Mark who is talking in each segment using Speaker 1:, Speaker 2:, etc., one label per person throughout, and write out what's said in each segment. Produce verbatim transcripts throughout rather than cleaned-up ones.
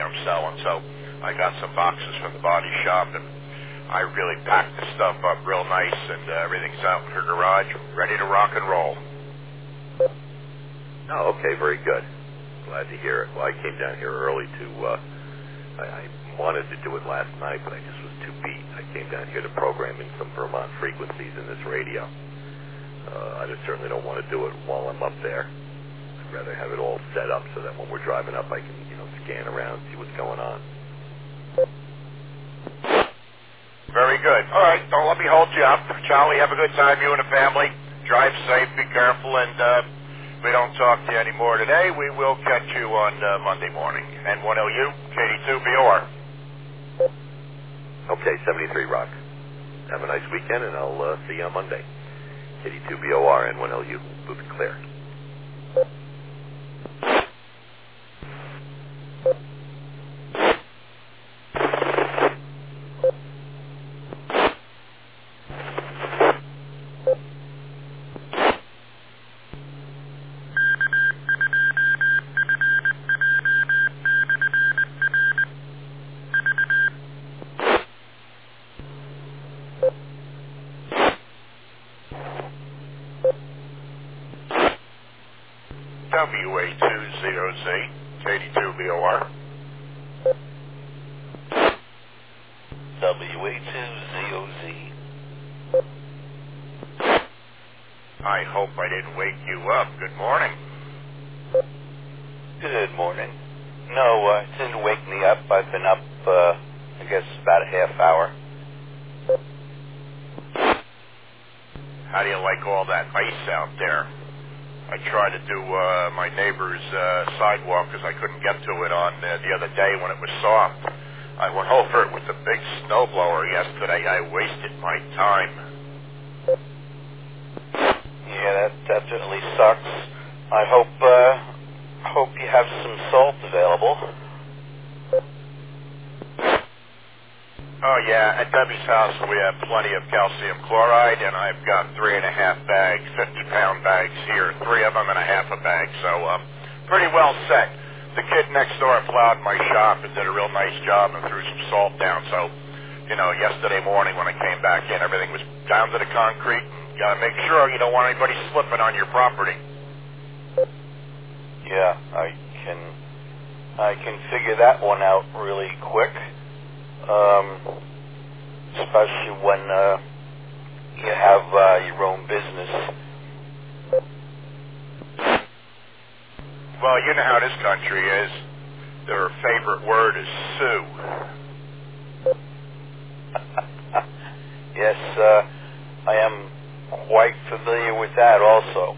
Speaker 1: I'm selling. So I got some boxes from the body shop, and I really packed the stuff up real nice, and uh, everything's out in her garage, ready to rock and roll.
Speaker 2: Oh, okay, very good. Glad to hear it. Well, I came down here early to, uh, I, I wanted to do it last night, but I just was too beat. I came down here to program in some Vermont frequencies in this radio. Uh, I just certainly don't want to do it while I'm up there. I'd rather have it all set up so that when we're driving up, I can, you know, scan around, see what's going on.
Speaker 1: Very good. All right, don't let me hold you up. Charlie, have a good time, you and the family. Drive safe, be careful, and uh, if we don't talk to you anymore today, we will catch you on uh, Monday morning. N one L U, K D two B O R.
Speaker 2: Okay, seventy-three Rock. Have a nice weekend, and I'll uh, see you on Monday. K D two B O R, N one L U, moving clear.
Speaker 1: W A two zero Z, K D two B O R.
Speaker 3: W A two Z O Z.
Speaker 1: I hope I didn't wake you up. Good morning.
Speaker 3: Good morning. No, uh, it didn't wake me up. I've been up, uh, I guess, about a half hour.
Speaker 1: How do you like all that ice out there? I tried to do uh, my neighbor's uh, sidewalk because I couldn't get to it on uh, the other day when it was soft. I went over it with a big snowblower yesterday. I wasted my time.
Speaker 3: Yeah, that definitely sucks. I hope, uh, hope you have some salt available.
Speaker 1: Oh, yeah, at Debbie's house we have plenty of calcium chloride, and I've got three and a half bags, fifty-pound bags here, three of them and a half a bag, so um, pretty well set. The kid next door plowed my shop and did a real nice job and threw some salt down, so, you know, yesterday morning when I came back in, everything was down to the concrete. You gotta make sure you don't want anybody slipping on your property.
Speaker 3: Yeah, I can, I can figure that one out really quick. Um, especially when uh, you have uh, your own business.
Speaker 1: Well, you know how this country is. Their favorite word is sue.
Speaker 3: Yes, uh, I am quite familiar with that also.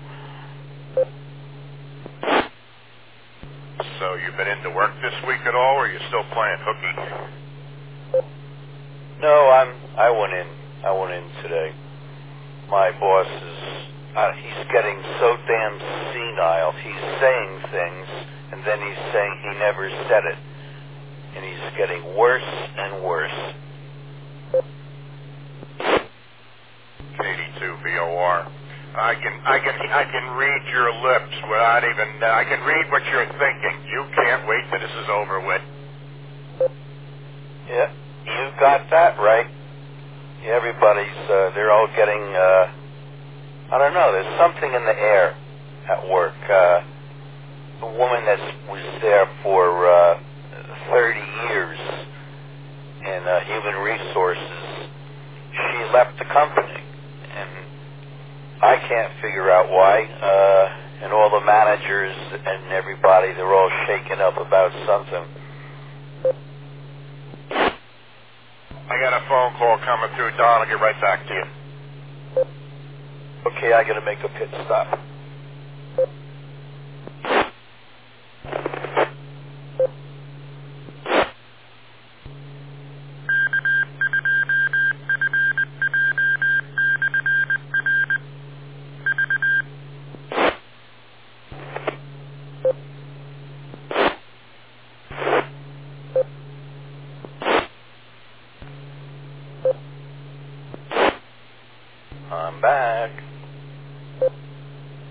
Speaker 1: So you've been into work this week at all, or are you still playing hooky?
Speaker 3: No, I'm. I went in. I went in today. My boss is. Uh, he's getting so damn senile. He's saying things, and then he's saying he never said it, and he's getting worse and worse.
Speaker 1: K D two B O R. I can, I can, I can read your lips without even. Uh, I can read what you're thinking. You can't wait till this is over with.
Speaker 3: Yeah. You got that right. Everybody's, uh, they're all getting, uh, I don't know, there's something in the air at work. Uh, the woman that was there for uh, thirty years in uh, human resources, she left the company. And I can't figure out why. Uh, and all the managers and everybody, they're all shaken up about something.
Speaker 1: I got a phone call coming through, Don. I'll get right back to you.
Speaker 3: Okay, I gotta make a pit stop. I'm back.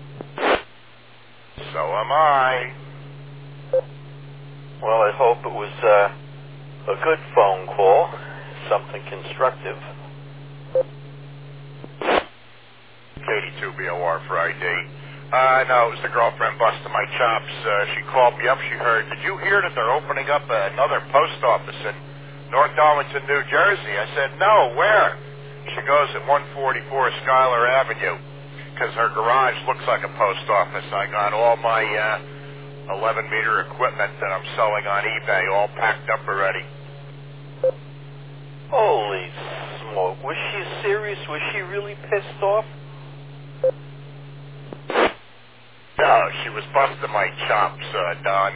Speaker 3: it was uh, a good phone call, something constructive.
Speaker 1: Katie two B O R for I D. Uh, no, it was the girlfriend busting my chops. Uh, she called me up. She heard, did you hear that they're opening up another post office in North Darlington, New Jersey? I said, no, where? She goes at one forty-four Schuyler Avenue, because her garage looks like a post office. I got all my uh, eleven meter equipment that I'm selling on eBay all packed up already.
Speaker 3: Holy smoke. Was she serious? Was she really pissed off?
Speaker 1: No, she was busting my chops, uh, Don.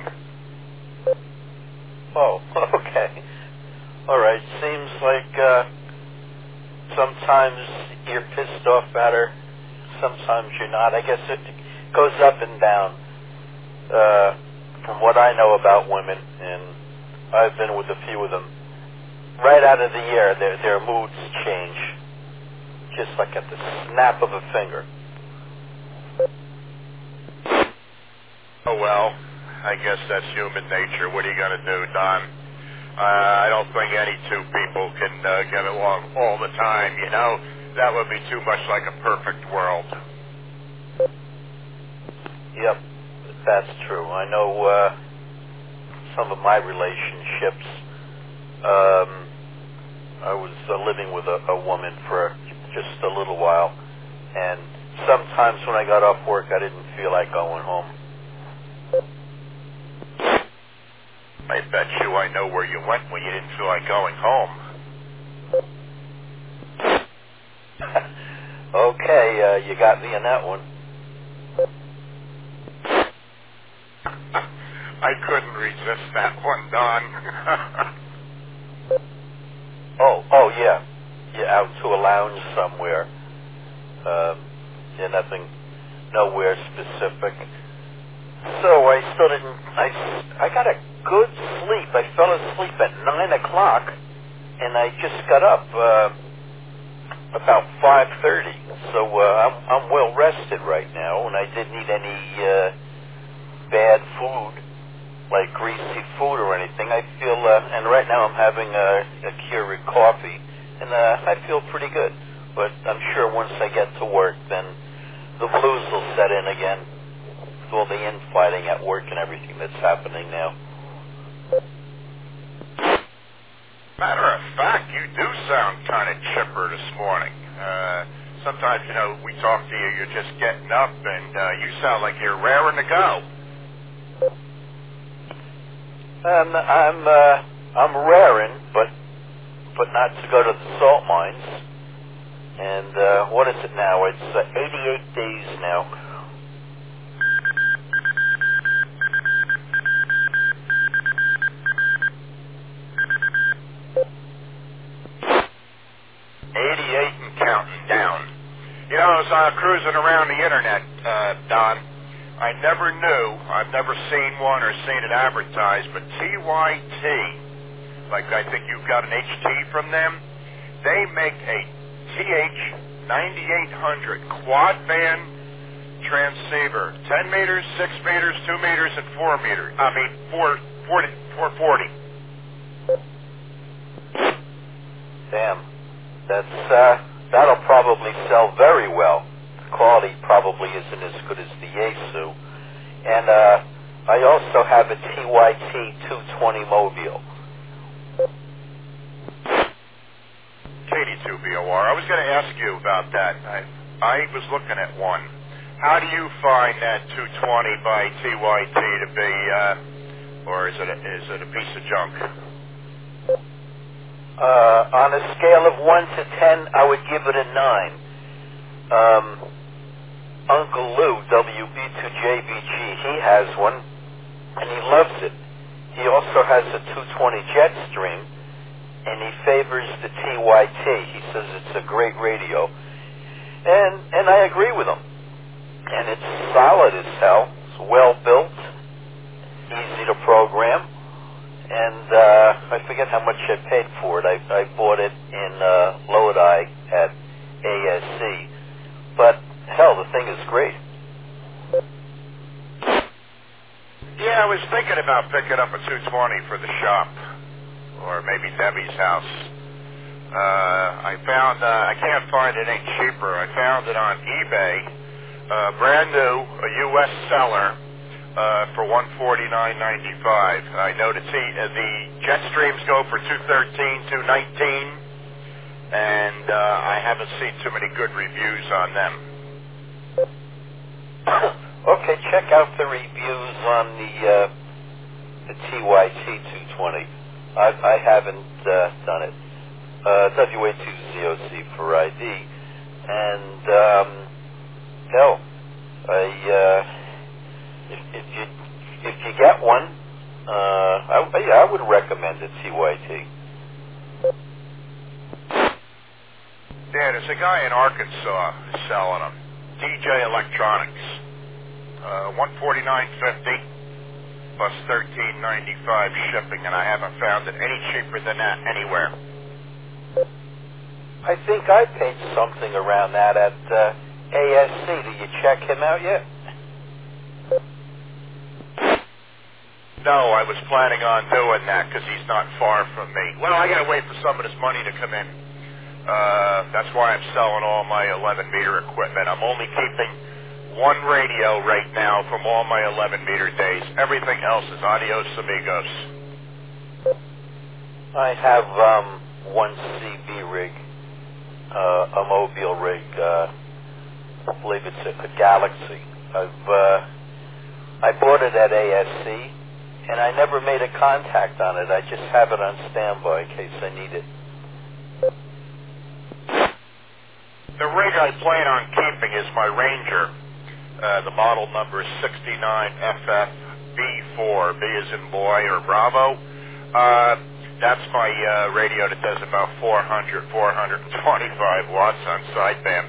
Speaker 3: Oh, okay. All right. Seems like uh, sometimes you're pissed off at her, sometimes you're not. I guess it goes up and down. Uh, from what I know about women, and I've been with a few of them, right out of the air, their, their moods change, just like at the snap of a finger.
Speaker 1: Oh, well, I guess that's human nature. What are you going to do, Don? Uh, I don't think any two people can uh, get along all the time, you know? That would be too much like a perfect world.
Speaker 3: Yep, that's true. I know uh, some of my relationships, um, I was uh, living with a, a woman for just a little while, and sometimes when I got off work, I didn't feel like going home.
Speaker 1: I bet you I know where you went when you didn't feel like going home.
Speaker 3: Okay, uh, you got me in that one.
Speaker 1: I couldn't resist that one, Don.
Speaker 3: oh, oh yeah, yeah, out to a lounge somewhere. Um, yeah, nothing, nowhere specific. So I still didn't. I I got a good sleep. I fell asleep at nine o'clock, and I just got up uh, about five thirty. So uh, I'm I'm well rested right now, and I didn't eat any uh, bad food, like greasy food or anything. I feel, uh, and right now I'm having a, a Keurig coffee, and uh, I feel pretty good. But I'm sure once I get to work, then the blues will set in again with all the infighting at work and everything that's happening now.
Speaker 1: Matter of fact, you do sound kind of chipper this morning. Uh, sometimes, you know, we talk to you, you're just getting up, and uh, you sound like you're raring to go.
Speaker 3: Um, I'm uh, I'm raring, but but not to go to the salt mines. And uh, what is it now? It's uh, eighty-eight days now.
Speaker 1: eighty-eight and counting down. You know, as I'm cruising around the internet, uh, Don, I never knew, I've never seen one or seen it advertised, but T Y T, like I think you've got an H T from them, they make a T H ninety-eight hundred quad band transceiver, ten meters, six meters, two meters, and four meters. I mean, four forty, four forty.
Speaker 3: Damn. That's, uh, that'll probably sell very well. The quality probably isn't as good as the Yaesu. And, uh, I also have a T Y T two twenty Mobile.
Speaker 1: Katie two B O R. I was going to ask you about that. I, I was looking at one. How do you find that two twenty by T Y T to be, uh, or is it a, is it a piece of junk?
Speaker 3: Uh, on a scale of one to ten, I would give it a nine. Um, Uncle Lou, W B two J B G, he has one, and he loves it. He also has a two twenty Jetstream, and he favors the T Y T. He says it's a great radio. And, and I agree with him. And it's solid as hell. It's well built, easy to program. And uh, I forget how much I paid for it. I, I bought it in uh, Lodi at A S C. But, hell, the thing is great.
Speaker 1: Yeah, I was thinking about picking up a two twenty for the shop, or maybe Debbie's house. Uh, I found, uh, I can't find it any cheaper. I found it on eBay, uh, brand new, a U S seller, uh, for one forty-nine ninety-five. I know the, T, uh, the jet streams go for two thirteen, two nineteen, and uh, I haven't seen too many good reviews on them.
Speaker 3: Okay, check out the reviews on the uh, the T Y T two twenty. I, I haven't uh, done it. Uh, W A two Z O C for I D, and um, hell, I uh, if, if you if you get one, uh, I, yeah, I would recommend a T Y T.
Speaker 1: Yeah, there's a guy in Arkansas selling them. D J Electronics, uh, one forty-nine fifty plus thirteen ninety-five shipping, and I haven't found it any cheaper than that anywhere.
Speaker 3: I think I paid something around that at uh, A S C. Did you check him out yet?
Speaker 1: No, I was planning on doing that because he's not far from me. Well, I got to wait for some of this money to come in. Uh, that's why I'm selling all my eleven meter equipment. I'm only keeping one radio right now from all my eleven meter days. Everything else is adios amigos.
Speaker 3: I have um, one C B rig, uh, a mobile rig. Uh, I believe it's a, a Galaxy. I've uh, I bought it at A S C, and I never made a contact on it. I just have it on standby in case I need it.
Speaker 1: The rig I plan on keeping is my Ranger. Uh, the model number is sixty-nine F F B four, B as in boy or Bravo. Uh, that's my uh, radio that does about four hundred, four twenty-five watts on sideband.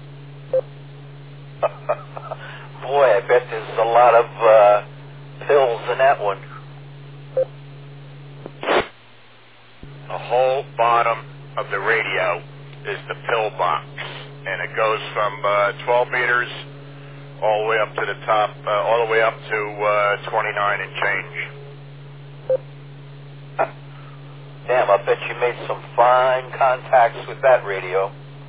Speaker 3: Boy, I bet there's a lot of uh, pills in that one.
Speaker 1: The whole bottom of the radio is the pill box, and it goes from uh, twelve meters all the way up to the top, uh, all the way up to uh, twenty-nine and change.
Speaker 3: Damn, I bet you made some fine contacts with that radio.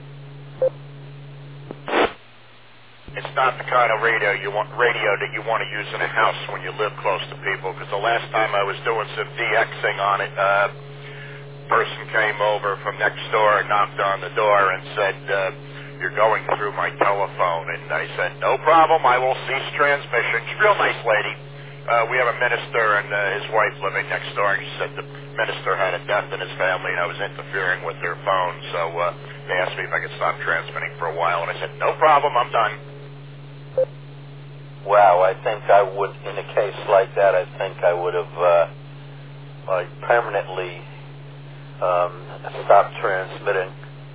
Speaker 1: It's not the kind of radio you want radio that you want to use in a house when you live close to people. Because the last time I was doing some DXing on it, uh, person came over from next door and knocked on the door and said, uh, "You're going through my telephone." And I said, "No problem. I will cease transmission." She's a real nice lady. Uh, we have a minister and uh, his wife living next door, and she said the minister had a death in his family, and I was interfering with their phone. So uh, they asked me if I could stop transmitting for a while, and I said, "No problem. I'm done."
Speaker 3: Wow, I think I would, in a case like that, I think I would have uh, like permanently um, stopped transmitting.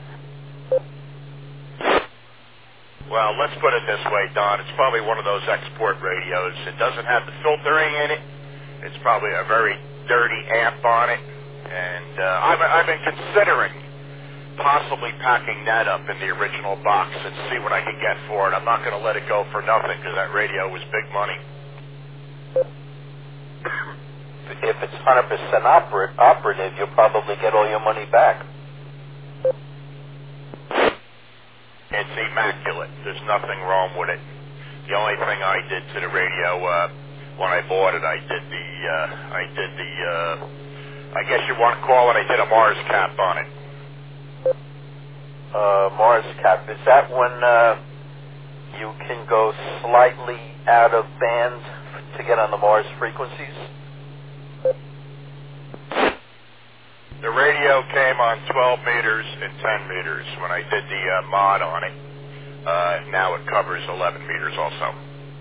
Speaker 1: Well, let's put it this way, Don. It's probably one of those export radios. It doesn't have the filtering in it. It's probably a very dirty amp on it. And uh, I've, I've been considering possibly packing that up in the original box and see what I can get for it. I'm not going to let it go for nothing because that radio was big money.
Speaker 3: If it's one hundred percent oper- operative, you'll probably get all your money back.
Speaker 1: It's immaculate. There's nothing wrong with it. The only thing I did to the radio uh, when I bought it, I did the, uh, I did the, uh, I guess you want to call it, I did a Mars cap on it.
Speaker 3: Uh, Mars cap, is that when uh, you can go slightly out of band to get on the Mars frequencies?
Speaker 1: The radio came on twelve meters and ten meters when I did the uh, mod on it. Uh, now it covers eleven meters also.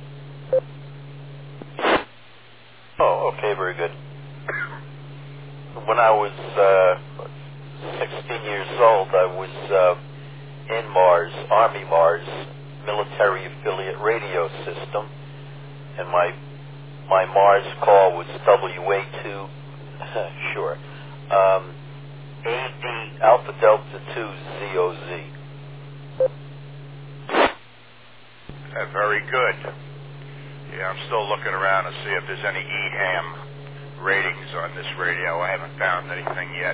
Speaker 3: Oh, okay, very good. When I was uh, sixteen years old, I was uh, in Mars, Army Mars, military affiliate radio system, and my my Mars call was W A two, sure, um, A D Alpha Delta two Z O Z.
Speaker 1: Uh, very good. Yeah, I'm still looking around to see if there's any E ham ratings on this radio. I haven't found anything yet.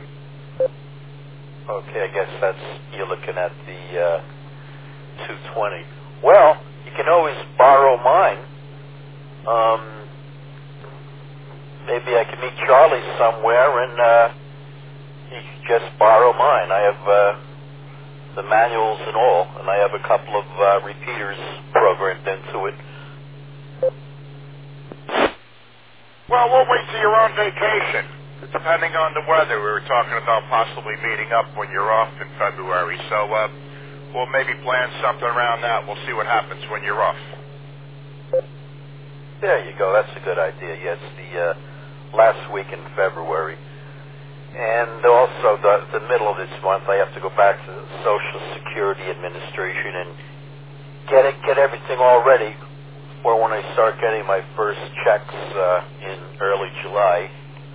Speaker 3: Okay, I guess that's, you're looking at the uh, two twenty. Well, you can always borrow mine. Um, maybe I can meet Charlie somewhere and uh, he can just borrow mine. I have uh, the manuals and all, and I have a couple of uh, repeaters programmed into it.
Speaker 1: Well, we'll wait till you're on vacation. Depending on the weather, we were talking about possibly meeting up when you're off in February. So uh, we'll maybe plan something around that. We'll see what happens when you're off.
Speaker 3: There you go. That's a good idea. Yes, the uh, last week in February. And also the, the middle of this month, I have to go back to the Social Security Administration and get it, get everything all ready for when I start getting my first checks uh, in early July.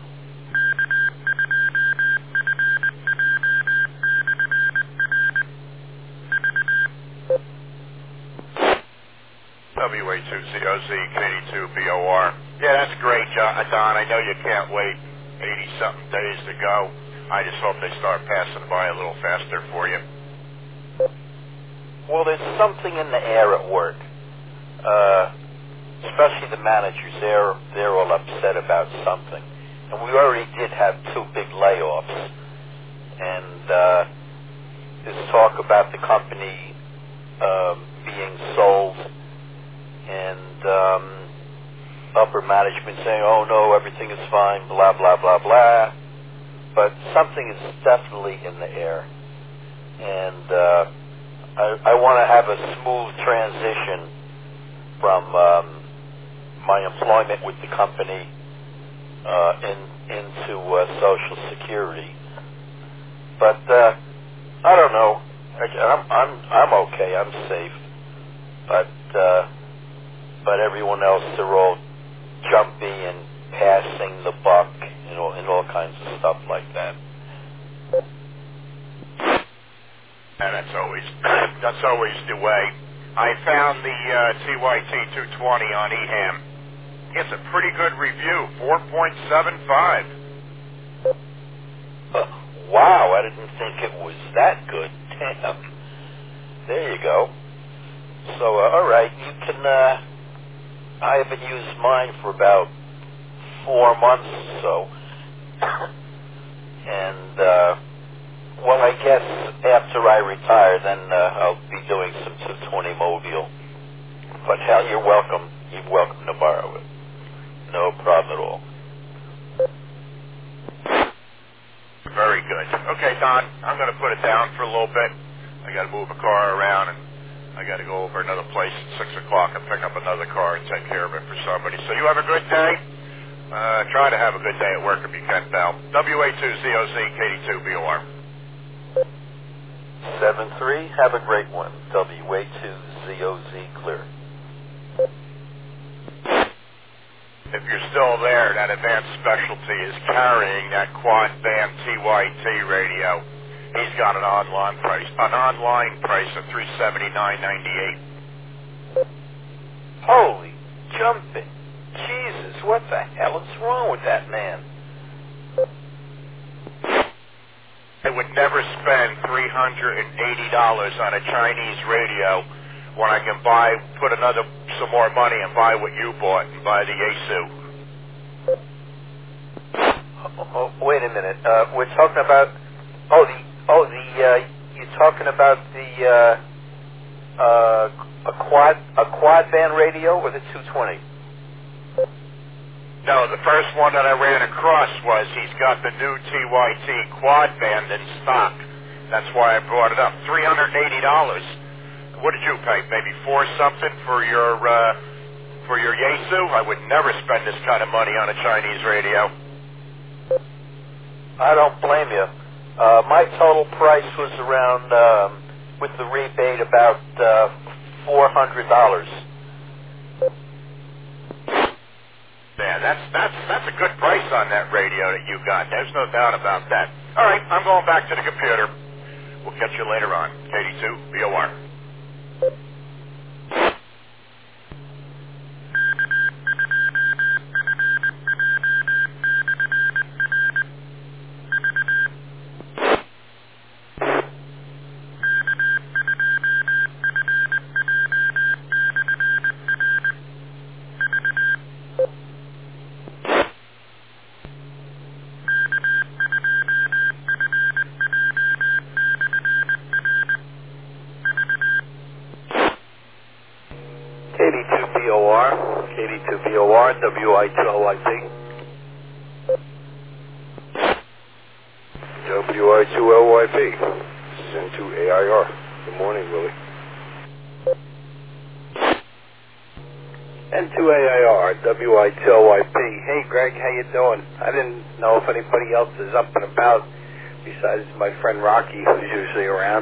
Speaker 1: W A two Z O Z, K D two B O R. Yeah, that's great, John. Don. I know you can't wait eighty-something days to go. I just hope they start passing by a little faster for you.
Speaker 3: Well, there's something in the air at work. Uh, especially the managers. They're, they're all upset about something. And we already did have two big layoffs. And uh, there's talk about the company um, being sold. And um, upper management saying, oh no, everything is fine, blah, blah, blah, blah. But something is definitely in the air. And uh, I, I want to have a smooth transition from um, my employment with the company uh, in, into uh, Social Security. But uh, I don't know. I, I'm, I'm, I'm okay. I'm safe. But... Uh, But everyone else, they're all jumpy and passing the buck and all, and all kinds of stuff like that.
Speaker 1: And that's always that's always the way. I found the uh, T Y T two twenty on E ham. It's a pretty good review, four point seven five.
Speaker 3: Uh, wow, I didn't think it was that good. Damn. There you go. So, uh, all right, you can... Uh, I haven't used mine for about four months or so. and, uh, well, I guess after I retire, then uh, I'll be doing some two twenty Mobile. But hell, you're welcome. You're welcome to borrow it. No problem at all.
Speaker 1: Very good. Okay, Don, I'm going to put it down for a little bit. I got to move a car around, and I got to go over another place at six o'clock and pick up another car and take care of it for somebody. So you have a good day. Uh, try to have a good day at work if you can, pal. W A two Z O Z, K D two B O R.
Speaker 3: seven three, have a great one. W A two Z O Z, clear.
Speaker 1: If you're still there, that Advanced Specialty is carrying that quad band T Y T radio. He's got an online price, an online price of three seventy-nine ninety-eight.
Speaker 3: Holy jumping Jesus! What the hell is wrong with that man?
Speaker 1: I would never spend three hundred and eighty dollars on a Chinese radio when I can buy, put another some more money and buy what you bought and buy the Yaesu.
Speaker 3: Oh, oh, wait a minute. Uh, we're talking about oh the. Oh, the uh, you're talking about the uh, uh, a quad a quad band radio or the two twenty?
Speaker 1: No, the first one that I ran across was he's got the new T Y T quad band in stock. That's why I brought it up. Three hundred and eighty dollars. What did you pay? Maybe four something for your uh, for your Yaesu? I would never spend this kind of money on a Chinese radio.
Speaker 3: I don't blame you. Uh, my total price was around, um, with the rebate, about uh, four hundred dollars.
Speaker 1: Yeah, that's that's that's a good price on that radio that you got. There's no doubt about that. All right, I'm going back to the computer. We'll catch you later on. K D two B O R.
Speaker 2: B O R, W I two L Y P. W I two L Y P. Send to A I R. Good morning, Willie. N two A I R, W I two L Y P. Hey, Greg, how you doing? I didn't know if anybody else is up and about besides my friend Rocky, who's usually around.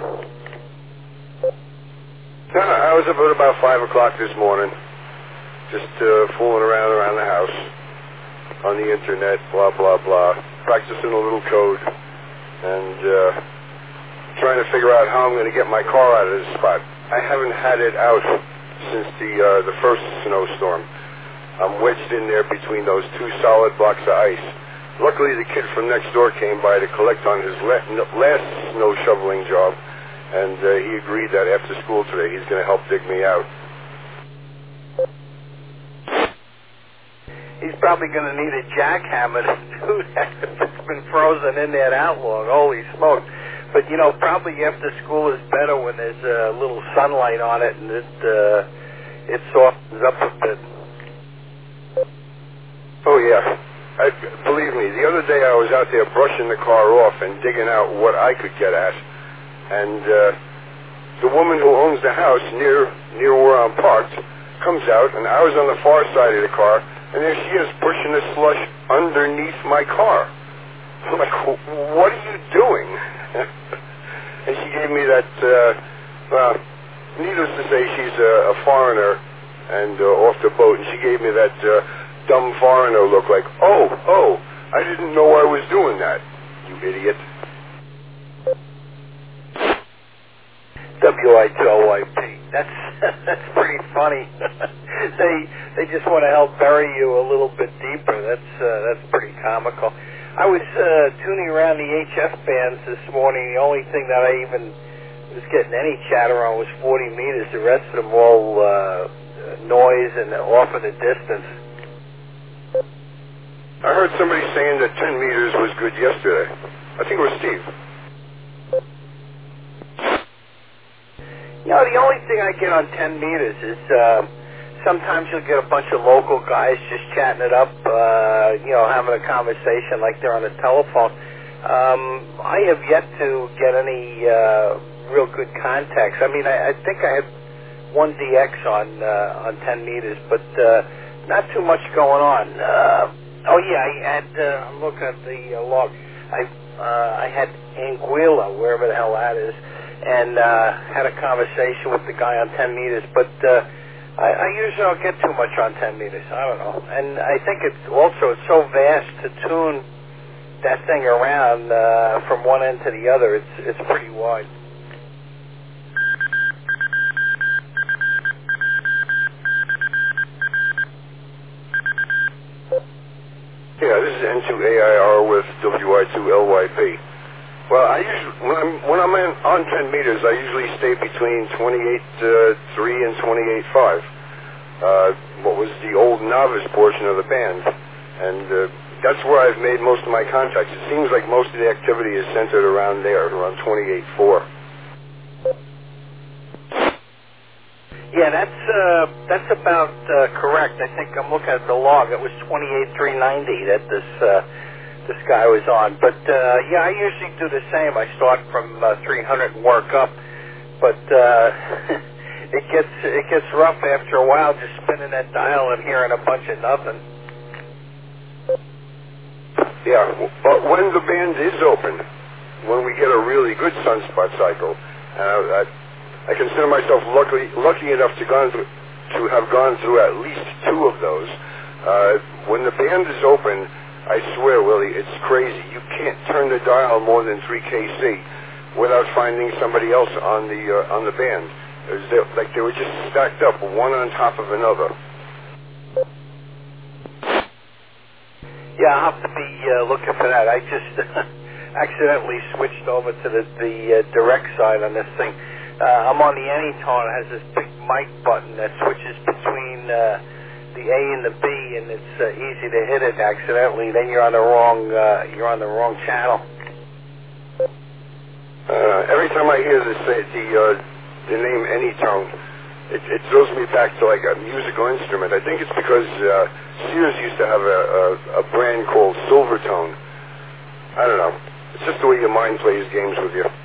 Speaker 2: No, I was up at about five o'clock this morning, just uh, fooling around around the house, on the internet, blah, blah, blah, practicing a little code, and uh, trying to figure out how I'm going to get my car out of this spot. I haven't had it out since the uh, the first snowstorm. I'm wedged in there between those two solid blocks of ice. Luckily, the kid from next door came by to collect on his la- last snow shoveling job, and uh, he agreed that after school today he's going to help dig me out. He's probably going to need a jackhammer to do that if it's been frozen in there that long. Holy smoke. But, you know, probably after school is better when there's a little sunlight on it and it, uh, it softens up a bit. Oh, yeah. I, believe me, the other day I was out there brushing the car off and digging out what I could get at. And uh, the woman who owns the house near near where I'm parked comes out, and I was on the far side of the car, and there she is pushing the slush underneath my car. I'm like, what are you doing? And she gave me that, uh, well, needless to say, she's a, a foreigner and uh, off the boat, and she gave me that uh, dumb foreigner look like, oh, oh, I didn't know I was doing that, you idiot. W I two L Y P. That's that's pretty funny. they they just want to help bury you a little bit deeper. That's uh, that's pretty comical. I was uh, tuning around the H F bands this morning. The only thing that I even was getting any chatter on was forty meters. The rest of them all uh, noise and off in the distance. I heard somebody saying that ten meters was good yesterday. I think it was Steve. You know, the only thing I get on ten meters is uh, sometimes you'll get a bunch of local guys just chatting it up, uh, you know, having a conversation like they're on the telephone. Um, I have yet to get any uh, real good contacts. I mean, I, I think I had one D X on uh, on ten meters, but uh, not too much going on. Uh, oh yeah, I had. Uh, I'm looking at the uh, log. I uh, I had Anguilla, wherever the hell that is. And uh, had a conversation with the guy on ten meters, but uh, I, I usually don't get too much on ten meters. I don't know, and I think it's also it's so vast to tune that thing around uh, from one end to the other. It's it's pretty wide. Yeah, this is N two A I R with W I two L Y P. Well, I usually, when I'm, when I'm in, on ten meters, I usually stay between twenty-eight point three uh, and twenty-eight point five. Uh, what was the old novice portion of the band. And uh, that's where I've made most of my contacts. It seems like most of the activity is centered around there, around twenty-eight point four. Yeah, that's uh, that's about uh, correct. I think I'm looking at the log. It was twenty-eight point three ninety that this... Uh, this guy was on. But, uh, yeah, I usually do the same. I start from uh, three hundred and work up. But uh, it gets it gets rough after a while just spinning that dial and hearing a bunch of nothing. Yeah, but when the band is open, when we get a really good sunspot cycle, and I, I, I consider myself lucky, lucky enough to, gone through, to have gone through at least two of those, uh, when the band is open, I swear, Willie, it's crazy. You can't turn the dial more than three K C without finding somebody else on the uh, on the band. It was they, like they were just stacked up, one on top of another. Yeah, I'll have to be uh, looking for that. I just accidentally switched over to the, the uh, direct side on this thing. Uh, I'm on the Anytone. It has this big mic button that switches between... Uh, the A and the B, and it's uh, easy to hit it accidentally. Then you're on the wrong uh, you're on the wrong channel. Uh, every time I hear this, the uh, the name Anytone,
Speaker 4: it, it throws me back to like a musical instrument. I think it's because uh, Sears used to have a, a, a brand called Silvertone. I don't know. It's just the way your mind plays games with you.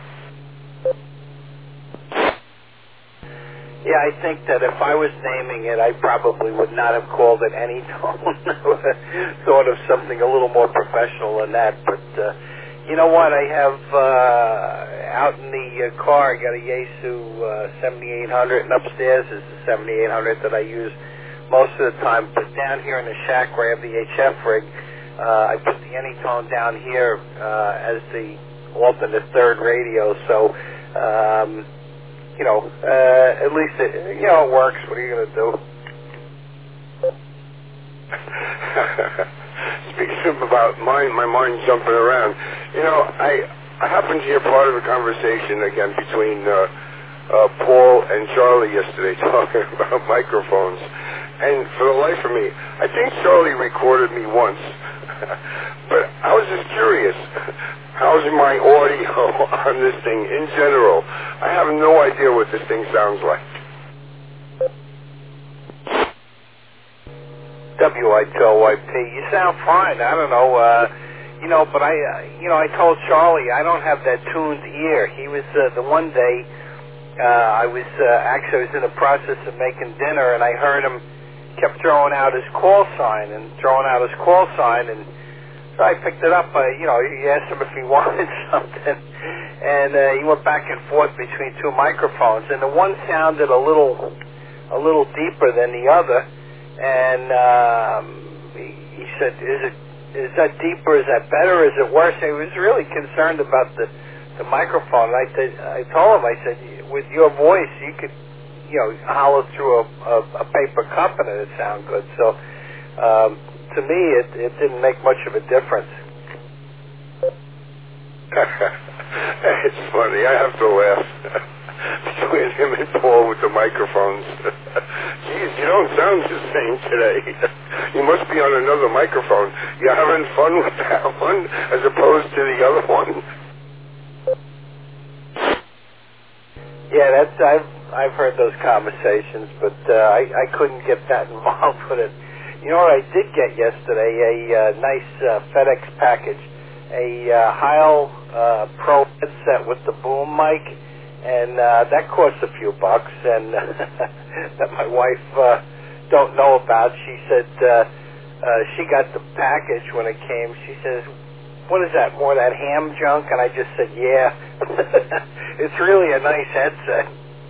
Speaker 5: Yeah, I think that if I was naming it, I probably would not have called it any tone. I would have thought of something a little more professional than that. But uh, you know what? I have uh, out in the uh, car, I got a Yaesu uh, seventy-eight hundred, and upstairs is the seventy-eight hundred that I use most of the time. But down here in the shack where I have the H F rig, uh, I put the Anytone down here uh, as the alternate third radio. So. Um, You know, uh, at least it, you know, it works. What are you going to do?
Speaker 4: Speaking about mind, my mind jumping around, you know, I, I happened to hear part of a conversation again between uh, uh, Paul and Charlie yesterday talking about microphones. And for the life of me, I think Charlie recorded me once. But I was just curious. How's my audio on this thing in general? I have no idea what this thing sounds like.
Speaker 5: W I T O Y P. You sound fine. I don't know. Uh, you know, but I, uh, you know, I told Charlie I don't have that tuned ear. He was uh, the one day uh, I was uh, actually I was in the process of making dinner, and I heard him kept throwing out his call sign and throwing out his call sign and. So I picked it up. Uh, you know, he asked him if he wanted something, and uh, he went back and forth between two microphones, and the one sounded a little, a little deeper than the other. And um, he, he said, "Is it, is that deeper? Is that better? Is it worse?" And he was really concerned about the, the microphone. And I said, I told him, I said, with your voice, you could, you know, holler through a, a, a paper cup and it'd sound good. So. Um, To me, it, it didn't make much of a difference.
Speaker 4: It's funny. I have to laugh between him and Paul with the microphones. Geez, you don't sound the same today. You must be on another microphone. You're having fun with that one as opposed to the other one.
Speaker 5: Yeah, that's I've I've heard those conversations, but uh, I I couldn't get that involved with it. You know what I did get yesterday? A uh, nice uh, FedEx package, a uh, Heil uh, Pro headset with the boom mic, and uh, that cost a few bucks. And that my wife uh, don't know about. She said uh, uh, she got the package when it came. She says, "What is that? More of that ham junk?" And I just said, "Yeah, it's really a nice headset."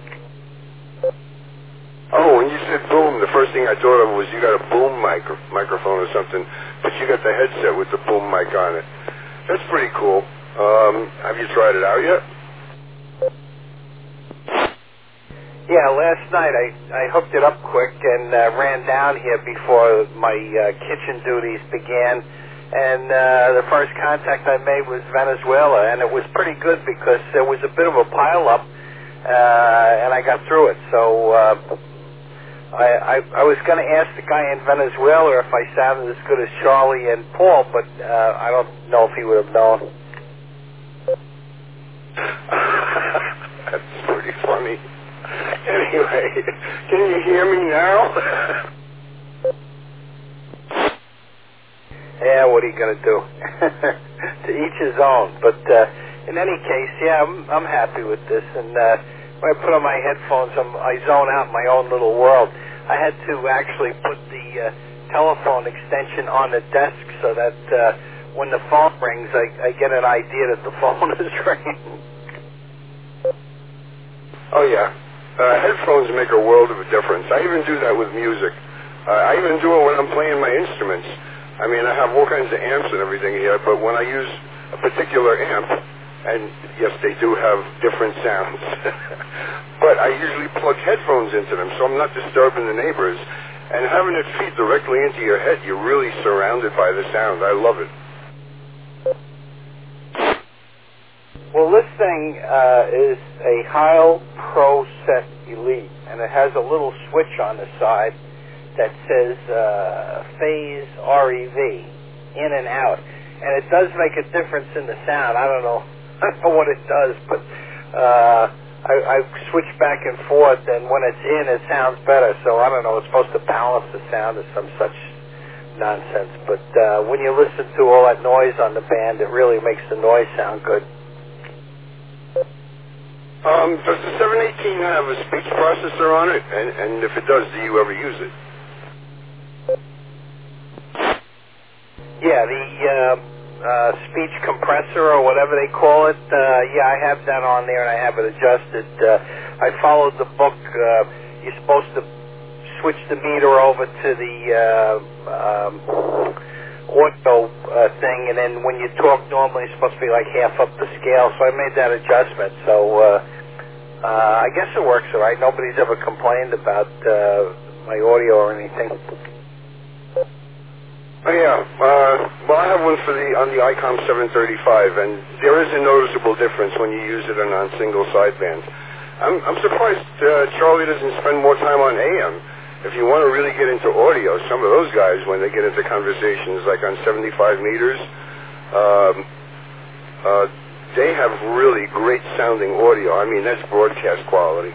Speaker 4: Oh, when you said boom, the first thing I thought of was you got a boom micro- microphone or something, but you got the headset with the boom mic on it. That's pretty cool. Um, have you tried it out yet?
Speaker 5: Yeah, last night I, I hooked it up quick and uh, ran down here before my uh, kitchen duties began. And uh, the first contact I made was Venezuela, and it was pretty good because there was a bit of a pileup, uh, and I got through it. So uh, I, I, I was going to ask the guy in Venezuela if I sounded as good as Charlie and Paul, but uh, I don't know if he would have known.
Speaker 4: That's pretty funny. Anyway, can you hear me now?
Speaker 5: Yeah, what are you going to do? To each his own. But uh, in any case, yeah, I'm, I'm happy with this. And uh, when I put on my headphones, I'm, I zone out in my own little world. I had to actually put the uh, telephone extension on the desk so that uh, when the phone rings, I, I get an idea that the phone is ringing.
Speaker 4: Oh, yeah. Uh, headphones make a world of a difference. I even do that with music. Uh, I even do it when I'm playing my instruments. I mean, I have all kinds of amps and everything here, but when I use a particular amp, and yes, they do have different sounds, but I usually plug headphones into them, so I'm not disturbing the neighbors. And having it feed directly into your head, you're really surrounded by the sound. I love it.
Speaker 5: Well, this thing uh, is a Heil Pro Set Elite, and it has a little switch on the side that says uh, phase R E V, in and out. And it does make a difference in the sound. I don't know, I don't know what it does, but uh, I, I switch back and forth, and when it's in, it sounds better. So I don't know. It's supposed to balance the sound or some such nonsense. But uh, when you listen to all that noise on the band, it really makes the noise sound good.
Speaker 4: Um, does the seven eighteen have a speech processor on it? And, and if it does, do you ever use it?
Speaker 5: Yeah, the uh, uh, speech compressor or whatever they call it. Uh, yeah, I have that on there and I have it adjusted. Uh, I followed the book. Uh, you're supposed to switch the meter over to the uh, um, auto uh, thing, and then when you talk normally, it's supposed to be like half up the scale. So I made that adjustment. So uh, uh, I guess it works all right. Nobody's ever complained about uh, my audio or anything.
Speaker 4: Oh yeah, uh, well I have one for the on the ICOM seven thirty-five, and there is a noticeable difference when you use it on, on single sideband. I'm, I'm surprised uh, Charlie doesn't spend more time on A M. If you want to really get into audio, some of those guys, when they get into conversations like on seventy-five meters, um, uh, they have really great sounding audio. I mean, that's broadcast quality.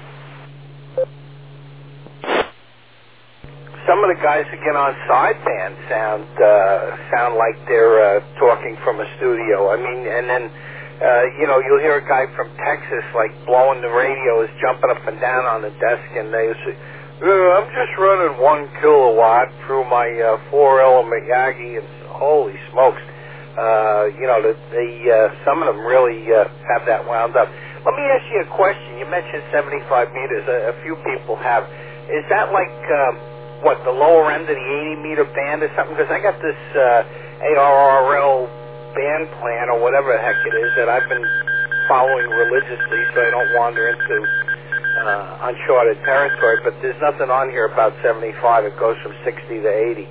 Speaker 5: Some of the guys that get on sideband sound uh, sound like they're uh, talking from a studio. I mean, and then uh, you know you'll hear a guy from Texas like blowing the radio, is jumping up and down on the desk, and they say, uh, "I'm just running one kilowatt through my uh, four element Yagi," and holy smokes, uh, you know the, the uh, some of them really uh, have that wound up. Let me ask you a question. You mentioned seventy-five meters. A, a few people have. Is that like um, what, the lower end of the eighty meter band or something? Because I got this uh, A R R L band plan or whatever the heck it is that I've been following religiously so I don't wander into uh, uncharted territory. But there's nothing on here about seventy-five. It goes from sixty to eighty.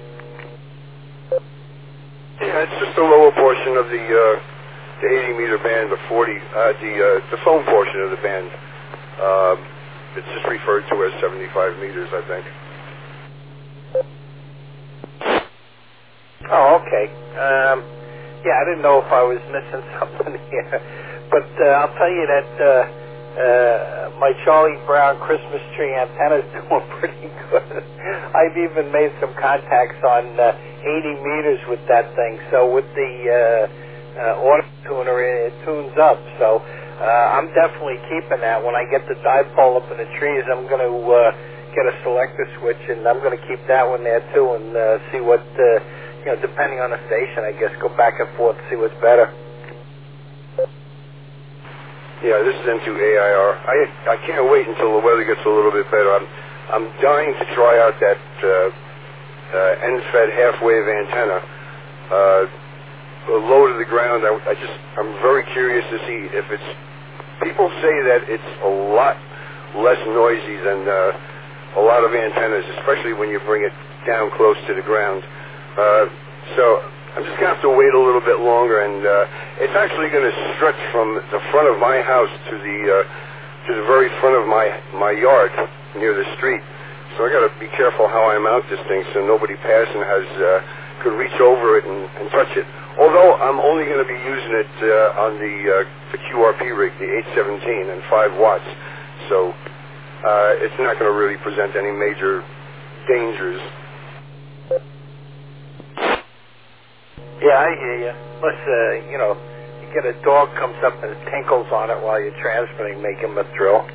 Speaker 4: Yeah, it's just the lower portion of the uh, the eighty meter band, the forty, uh, the uh, the phone portion of the band. Um, it's just referred to as seventy-five meters, I think.
Speaker 5: Oh, okay. Um, yeah, I didn't know if I was missing something here. But uh, I'll tell you that uh, uh, my Charlie Brown Christmas tree antenna is doing pretty good. I've even made some contacts on uh, eighty meters with that thing. So with the uh, uh, auto tuner, it, it tunes up. So uh, I'm definitely keeping that. When I get the dipole up in the trees, I'm going to uh, get a selector switch, and I'm going to keep that one there too, and uh, see what... Uh, You know, depending on the station, I guess, go back and forth and see what's better.
Speaker 4: Yeah, this is N two A I R. I I can't wait until the weather gets a little bit better. I'm I'm dying to try out that uh, uh, N F E D half-wave antenna, uh, low to the ground. I, I just I'm very curious to see if it's. People say that it's a lot less noisy than uh, a lot of antennas, especially when you bring it down close to the ground. Uh, so I'm just going to have to wait a little bit longer, and uh, it's actually going to stretch from the front of my house to the uh, to the very front of my my yard near the street. So I got to be careful how I mount this thing so nobody passing has uh, could reach over it and, and touch it. Although I'm only going to be using it uh, on the uh, the Q R P rig, the eight seventeen and five watts. So uh, it's not going to really present any major dangers.
Speaker 5: Yeah, I hear you. Plus, uh, you know, you get a dog comes up and tinkles on it while you're transmitting, make him a thrill.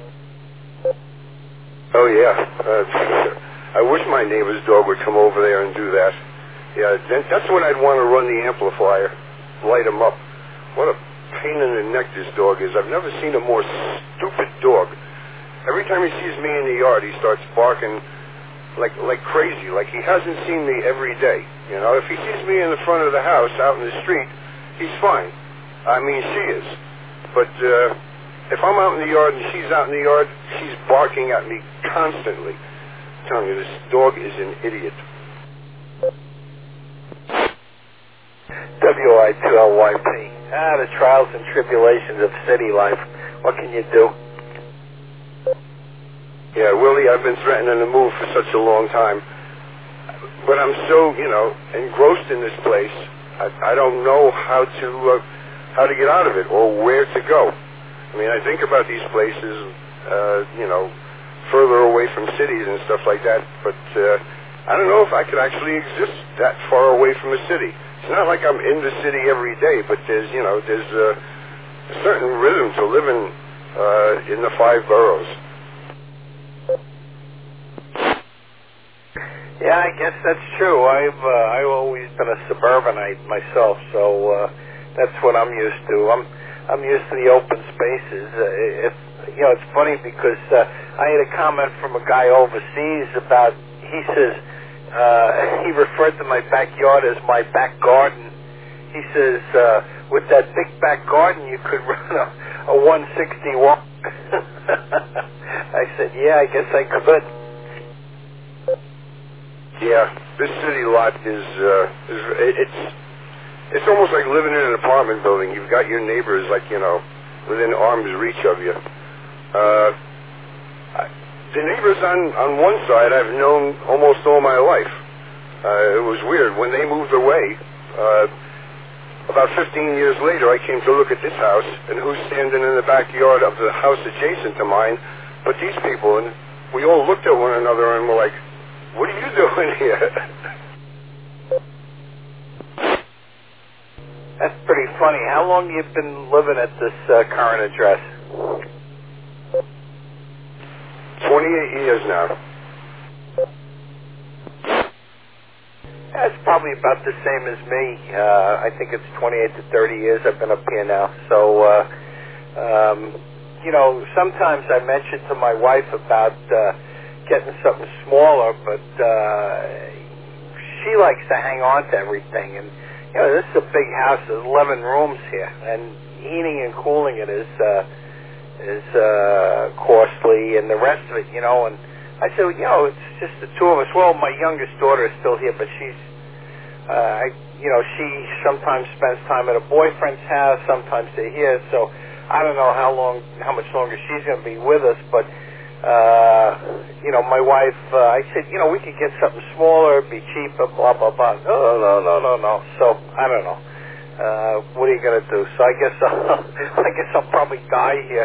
Speaker 4: Oh, yeah. Uh, I wish my neighbor's dog would come over there and do that. Yeah, then that's when I'd want to run the amplifier, light him up. What a pain in the neck this dog is. I've never seen a more stupid dog. Every time he sees me in the yard, he starts barking like like crazy, like he hasn't seen me every day. You know, if he sees me in the front of the house, out in the street, he's fine. I mean, she is. But uh, if I'm out in the yard and she's out in the yard, she's barking at me constantly. I'm telling you, this dog is an idiot.
Speaker 5: W I two L Y P. Ah, the trials and tribulations of city life. What can you do?
Speaker 4: Yeah, Willie, I've been threatening to move for such a long time. But I'm so, you know, engrossed in this place, I, I don't know how to uh, how to get out of it or where to go. I mean, I think about these places, uh, you know, further away from cities and stuff like that, but uh, I don't know if I could actually exist that far away from a city. It's not like I'm in the city every day, but there's, you know, there's a, a certain rhythm to living uh, in the five boroughs.
Speaker 5: Yeah, I guess that's true. I've uh, I've always been a suburbanite myself, so uh, that's what I'm used to. I'm I'm used to the open spaces. Uh, it, you know, it's funny because uh, I had a comment from a guy overseas about. He says uh, he referred to my backyard as my back garden. He says uh, with that big back garden, you could run a, a one sixty-one. I said, yeah, I guess I could.
Speaker 4: Yeah, this city lot is, uh, is it's it's almost like living in an apartment building. You've got your neighbors like, you know, within arm's reach of you. Uh, I, the neighbors on, on one side I've known almost all my life. Uh, it was weird. When they moved away, uh, about fifteen years later, I came to look at this house, and who's standing in the backyard of the house adjacent to mine but these people, and we all looked at one another and were like, what are you doing here?
Speaker 5: That's pretty funny. How long you been living at this uh, current address?
Speaker 4: twenty-eight years now.
Speaker 5: That's probably about the same as me. Uh, I think it's twenty-eight to thirty years I've been up here now. So, uh, um, you know, sometimes I mention to my wife about uh, getting something smaller, but uh, she likes to hang on to everything. And, you know, this is a big house. There's eleven rooms here, and heating and cooling it is uh, is uh, costly, and the rest of it, you know, and I said, well, you know, it's just the two of us. Well, my youngest daughter is still here, but she's, uh, I, you know, she sometimes spends time at a boyfriend's house. Sometimes they're here. So I don't know how long, how much longer she's going to be with us. But, uh, you know, my wife, uh, I said, you know, we could get something smaller, be cheaper, blah, blah, blah. No, no, no, no, no. So I don't know. Uh, what are you going to do? So I guess I'll, I guess I'll probably die here.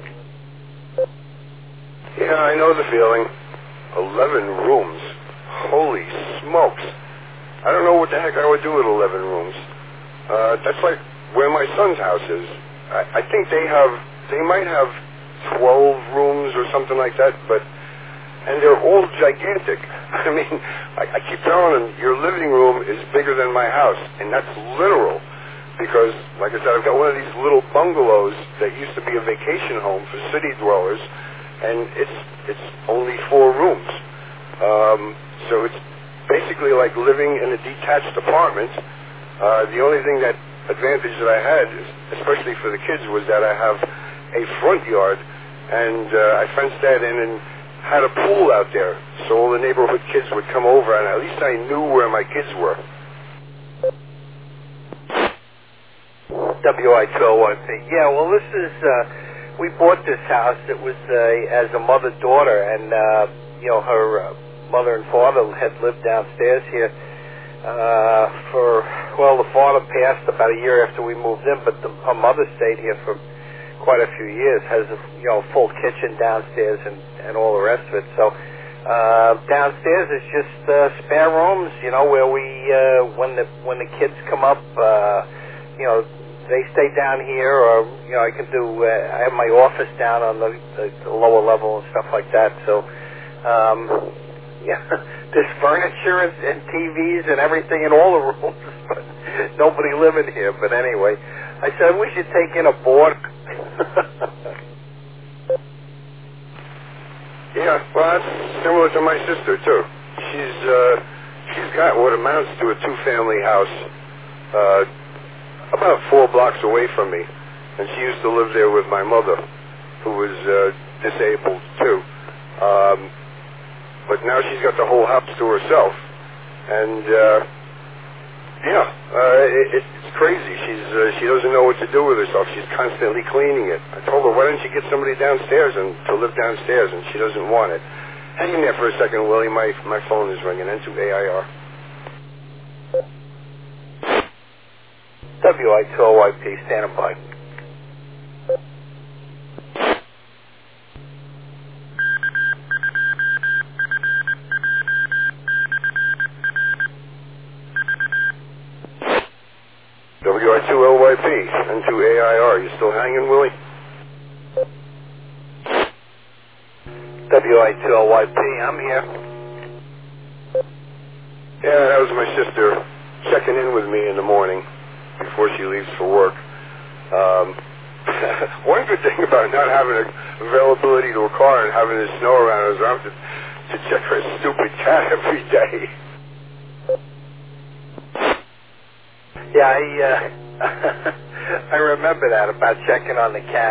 Speaker 4: Yeah, I know the feeling. Eleven rooms. Holy smokes. I don't know what the heck I would do with eleven rooms. Uh, that's like where my son's house is. I, I think they have, they might have twelve rooms or something like that, but, and they're all gigantic. I mean, I, I keep telling them, your living room is bigger than my house, and that's literal. Because, like I said, I've got one of these little bungalows that used to be a vacation home for city dwellers, and it's it's only four rooms. Um, so it's basically like living in a detached apartment. Uh, the only thing that advantage that I had, especially for the kids, was that I have a front yard, and uh, I fenced that in and had a pool out there, so all the neighborhood kids would come over, and at least I knew where my kids were.
Speaker 5: W I two oh one P. Yeah, well, this is, uh, we bought this house. It was uh, as a mother-daughter, and, uh, you know, her uh, mother and father had lived downstairs here uh, for, well, the father passed about a year after we moved in, but the, her mother stayed here for quite a few years, has a, you know, full kitchen downstairs and, and all the rest of it. So uh, downstairs is just uh, spare rooms, you know, where we, uh, when the when the kids come up, uh, you know, they stay down here, or, you know, I can do, uh, I have my office down on the, the, the lower level and stuff like that. So, um, yeah, there's furniture and, and T Vs and everything in all the rooms, but nobody living here. But anyway, I said we should take in a board.
Speaker 4: Yeah, well, that's similar to my sister, too. She's, uh, she's got what amounts to a two-family house, uh, about four blocks away from me, and she used to live there with my mother, who was uh, disabled too. Um, but now she's got the whole house to herself, and uh, yeah, uh, it, it's crazy. She's uh, she doesn't know what to do with herself. She's constantly cleaning it. I told her, why don't you get somebody downstairs and to live downstairs, and she doesn't want it. Hang in there for a second, Willie. My my phone is ringing. N two A I R.
Speaker 5: W I two O Y P, standing by.
Speaker 4: I P, N two A I R. You still hanging, Willie?
Speaker 5: W I two L Y P, I'm here.
Speaker 4: Yeah, that was my sister checking in with me in the morning before she leaves for work. Um, one good thing about not having availability to a car and having the snow around is I have to, to check her stupid cat every day.
Speaker 5: Yeah, I, uh, I remember that about checking on the cat.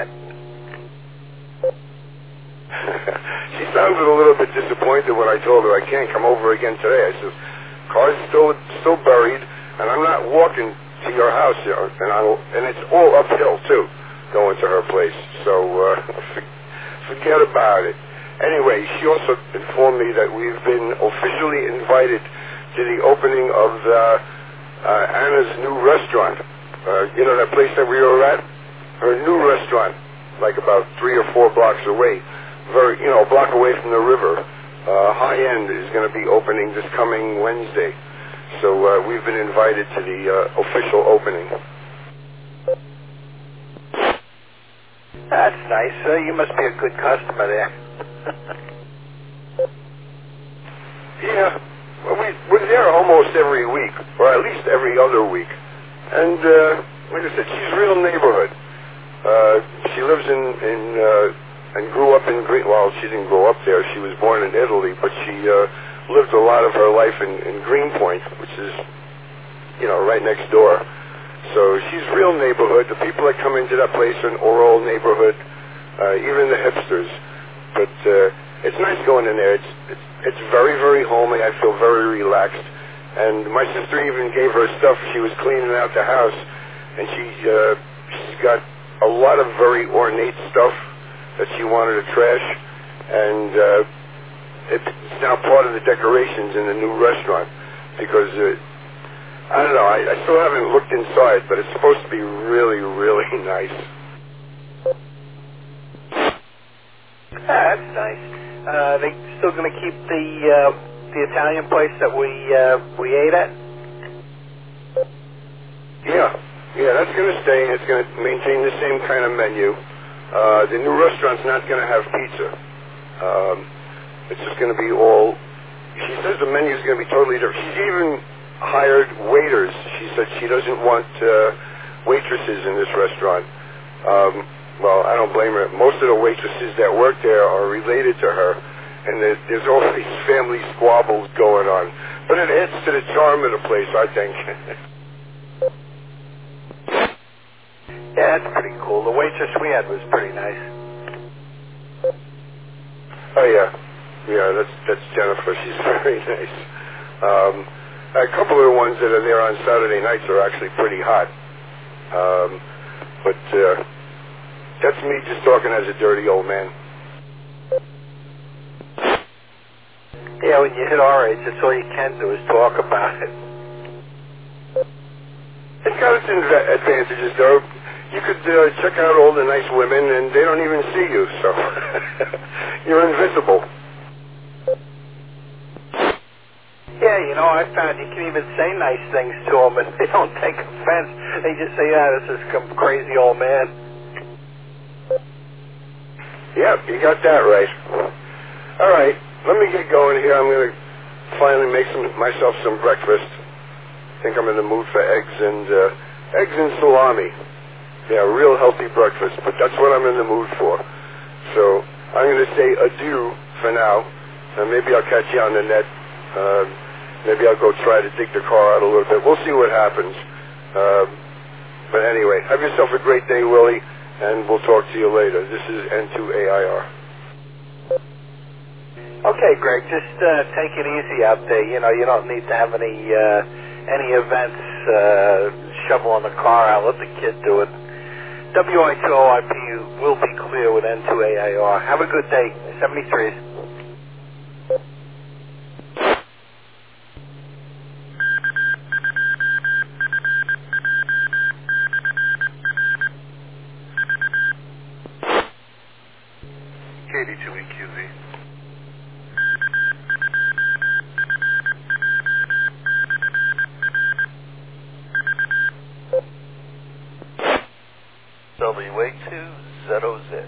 Speaker 4: She sounded a little bit disappointed when I told her I can't come over again today. I said, car's still still buried, and I'm not walking to your house, you know, and, I, and it's all uphill, too, going to her place. So uh, forget about it. Anyway, she also informed me that we've been officially invited to the opening of the, uh, Anna's new restaurant. Uh, you know that place that we were at? Her new restaurant, like about three or four blocks away. Very, you know, a block away from the river. Uh, High End is going to be opening this coming Wednesday. So uh, we've been invited to the uh, official opening.
Speaker 5: That's nice. Uh, you must be a good customer there.
Speaker 4: Yeah, well, we, we're there almost every week, or at least every other week. And uh, like I said, she's real neighborhood. Uh, she lives in... in uh, and grew up in Green. Well, she didn't grow up there. She was born in Italy, but she uh, lived a lot of her life in, in Greenpoint, which is, you know, right next door. So she's real neighborhood. The people that come into that place are all neighborhood, uh, even the hipsters. But uh, it's nice going in there. It's, it's it's very, very homey. I feel very relaxed. And my sister even gave her stuff. She was cleaning out the house, and she uh, she's got a lot of very ornate stuff that she wanted to trash, and uh, it's now part of the decorations in the new restaurant, because, uh, I don't know, I, I still haven't looked inside, but it's supposed to be really, really nice.
Speaker 5: Ah, that's nice. Uh, they still going to keep the uh, the Italian place that we uh, we ate at?
Speaker 4: Yeah, yeah, that's going to stay. It's going to maintain the same kind of menu. Uh, the new restaurant's not going to have pizza. Um, it's just going to be all... She says the menu's going to be totally different. She's even hired waiters. She said she doesn't want uh, waitresses in this restaurant. Um, well, I don't blame her. Most of the waitresses that work there are related to her, and there's, there's all these family squabbles going on. But it adds to the charm of the place, I think.
Speaker 5: Yeah, that's pretty cool. The waitress we had was pretty nice.
Speaker 4: Oh yeah, yeah. That's that's Jennifer. She's very nice. Um, a couple of the ones that are there on Saturday nights are actually pretty hot. Um, but uh, that's me just talking as a dirty old man.
Speaker 5: Yeah, when you hit our age, that's all you can do is talk about it.
Speaker 4: It's got its inv- advantages, though. You could uh, check out all the nice women, and they don't even see you, so you're invisible.
Speaker 5: Yeah, you know, I found you can even say nice things to them, and they don't take offense. They just say, yeah, this is some crazy old man.
Speaker 4: Yeah, you got that right. All right, let me get going here. I'm going to finally make some myself some breakfast. I think I'm in the mood for eggs and uh, eggs and salami. Yeah, real healthy breakfast, but that's what I'm in the mood for. So I'm going to say adieu for now, and maybe I'll catch you on the net. Uh, maybe I'll go try to dig the car out a little bit. We'll see what happens. Uh, but anyway, have yourself a great day, Willie, and we'll talk to you later. This is N two A I R.
Speaker 5: Okay, Greg, just uh, take it easy out there. You know, you don't need to have any uh, any events uh, shoveling the car out. Let the kid do it. W I two O I P will be clear with N two A I R. Have a good day. seventy-threes.
Speaker 2: K D two E Q Z.
Speaker 3: W A two Z O Z.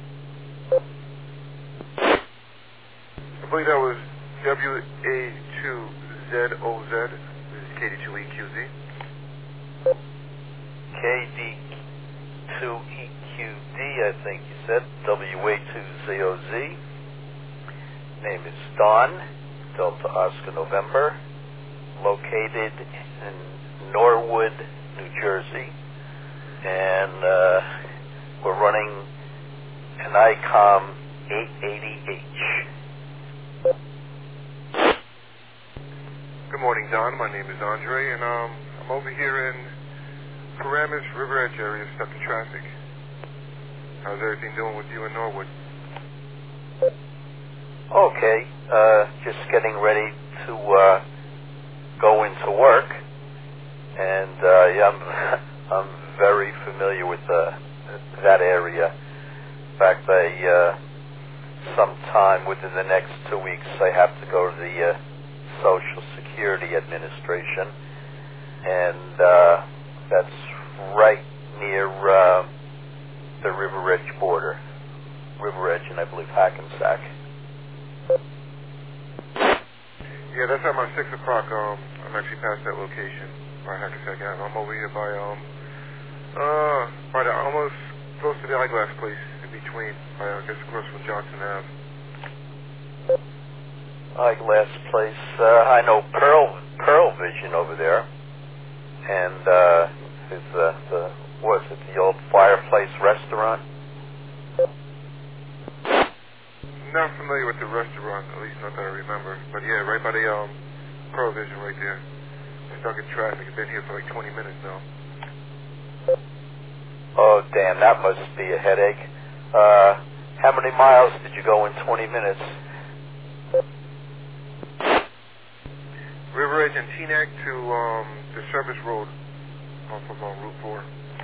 Speaker 6: I believe that was W A two Z O Z. This is K D two E Q Z.
Speaker 3: K D two E Q D, I think you said. W A two Z O Z. Name is Don, Delta Oscar November. Located in Norwood, New Jersey. And uh, we're running an ICOM eight eighty H.
Speaker 6: Good morning, Don. My name is Andre, and um, I'm over here in Paramus River Edge area, stuck in traffic. How's everything doing with you in Norwood?
Speaker 3: Okay, uh, just getting ready to uh, go into work, and uh, yeah, I'm, I'm very familiar with uh, that area. In fact, I, uh, sometime within the next two weeks, I have to go to the uh, Social Security Administration, and uh, that's right near uh, the River Edge border. River Edge and I believe Hackensack.
Speaker 6: Yeah, that's at my six o'clock. Um, I'm actually past that location by Hackensack Avenue. I'm over here by um, uh, by the almost close to the eyeglass place in between. By I guess across from Johnson Avenue.
Speaker 3: Eyeglass place. Uh, I know Pearl Pearl Vision over there, and uh, is uh, the what's it? The old Fireplace Restaurant.
Speaker 6: Not familiar with the restaurant, at least not that I remember. But yeah, right by the um, Pearl Vision right there. Stuck in traffic. I've been here for like twenty minutes now.
Speaker 3: Oh, damn, that must be a headache. Uh, how many miles did you go in twenty minutes?
Speaker 6: River Edge and Teaneck to um, the Service Road off of um, Route four.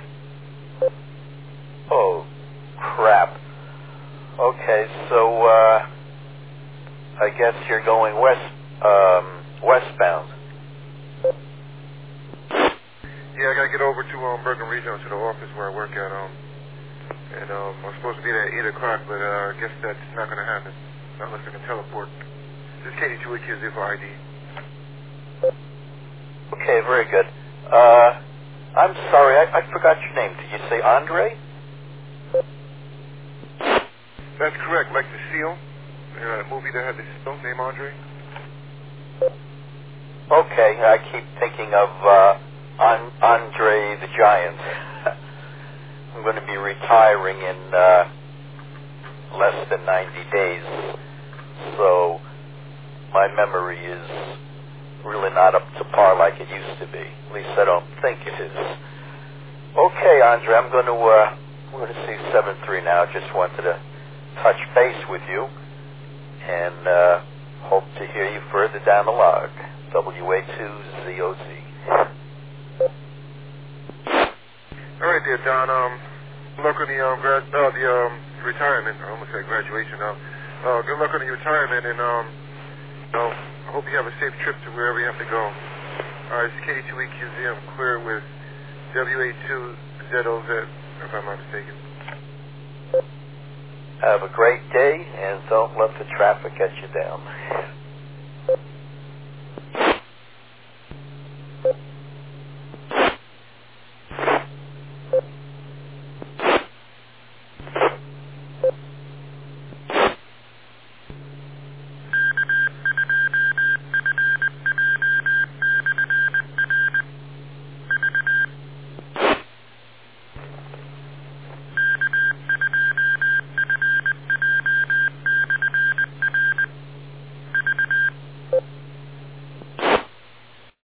Speaker 3: Oh, crap. Okay, so uh, I guess you're going west, um, westbound.
Speaker 6: Yeah, I gotta get over to um, Bergen Regional, to the office where I work at. Um, and um, I'm supposed to be there at eight o'clock, but uh, I guess that's not gonna happen. Not unless I can teleport. This is K D two E Q Z for I D.
Speaker 3: Okay, very good. Uh, I'm sorry, I, I forgot your name. Did you say Andre?
Speaker 6: That's correct, like the seal. You know, that movie that had the seal, name Andre.
Speaker 3: Okay, I keep thinking of uh, An- Andre the Giant. I'm going to be retiring in uh, less than ninety days, so my memory is really not up to par like it used to be. At least I don't think it is. Okay, Andre, I'm going to uh, we're going to see seven three now. Just wanted to touch base with you, and uh, hope to hear you further down the log. W A two Z O Z.
Speaker 6: All right, there, Don. Um, good luck on the um, grad, uh, the um, retirement. I almost said graduation. Um, uh, good luck on the retirement, and um, you know, I hope you have a safe trip to wherever you have to go. All right, it's K D two E Q Z. I'm clear with W A two Z O Z, if I'm not mistaken.
Speaker 3: Have a great day, and don't let the traffic get you down.